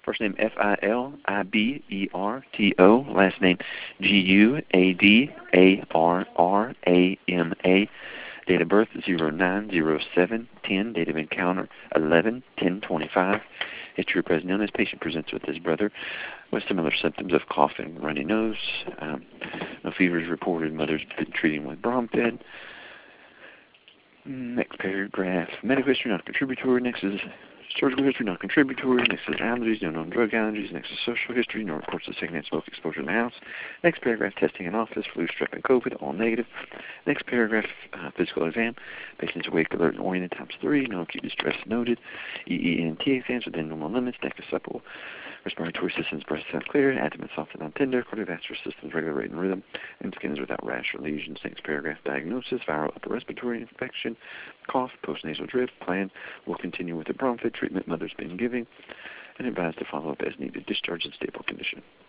First name Filiberto, last name Guadarrama. Date of birth 09/07/10. Date of encounter 11/10/25. History of present illness. Patient presents with his brother with similar symptoms of coughing, runny nose. No fever is reported. Mother's been treating with Bromfed. Next paragraph. Medical history not contributory. Next is surgical history not contributory. Next is allergies, no known drug allergies. Next is social history, no reports of secondhand smoke exposure in the house. Next paragraph, testing in office, flu, strep, and COVID, all negative. Next paragraph, physical exam. Patient's awake, alert, and oriented, ×3. No acute distress noted. EENT exams within normal limits. Neck is supple. Respiratory system's breast sound clear. Abdomen soft and non-tender. Cardiovascular system's regular rate and rhythm. And skin is without rash or lesions. Next paragraph, diagnosis, viral upper respiratory infection. Cough, postnasal drip. Plan will continue with the Bromfed treatment mother's been giving, and advised to follow up as needed. Discharge in stable condition.